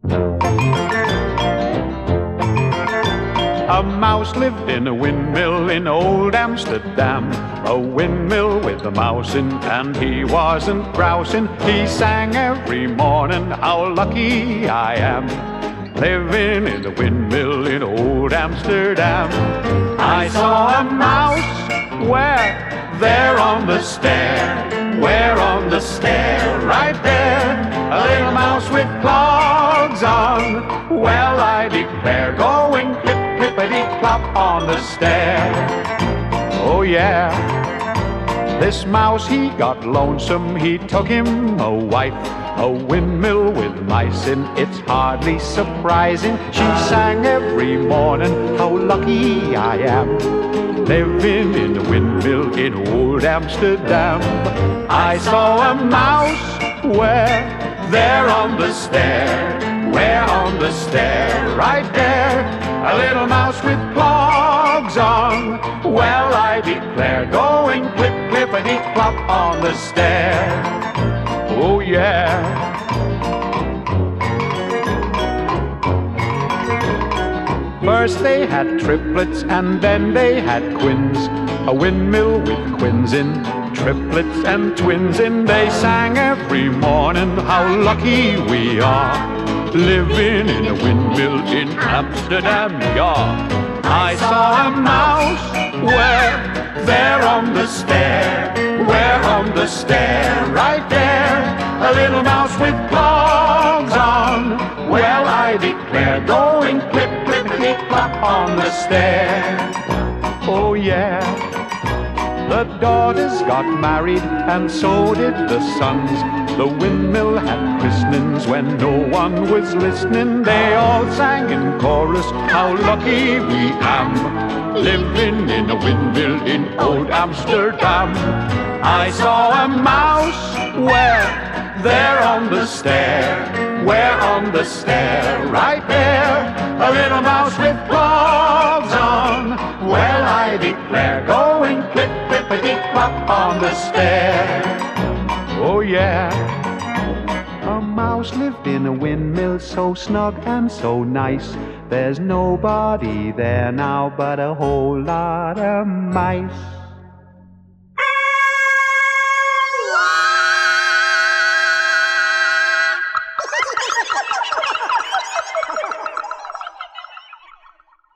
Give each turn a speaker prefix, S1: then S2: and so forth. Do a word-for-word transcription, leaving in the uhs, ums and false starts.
S1: A mouse lived in a windmill in old Amsterdam. A windmill with a mouse in, and he wasn't grousing. He sang every morning, how lucky I am, living in a windmill in old Amsterdam. I saw a mouse where? There on the stair. Where on the stair? Right there. A little mouse with clogs on. Well, I declare, going clip, clippity-clop on the stair. Oh yeah. This mouse, he got lonesome. He took him a wife. A windmill with mice in, it's hardly surprising. She sang every morning, how lucky I am, living in a windmill in old Amsterdam. I saw a mouse where? There on the stair. Where on the stair? Right there. A little mouse with clogs on. Well, I declare, going clip, clippity-clop on the stair. Oh yeah. First they had triplets and then they had twins. A windmill with quins in, triplets and twins in. They sang every morning, how lucky we are, living in a windmill in Amsterdam, yeah. I saw a mouse where? There on the stair. Where on the stair? Right there. A little mouse with clogs on. Well, I declare, going clip, clippity-clop on the stair. Oh yeah. The daughters got married and so did the sons. The windmill had christenings when no one was listening. They all sang in chorus, how lucky we am, living in a windmill in old Amsterdam. I saw a mouse where? There on the stair. Where on the stair? Right there. A little mouse with clogs on. Well, I declare, going clip, clippity-clop on the stair. Oh yeah. A mouse lived in a windmill so snug and so nice. There's nobody there now but a whole lot of mice.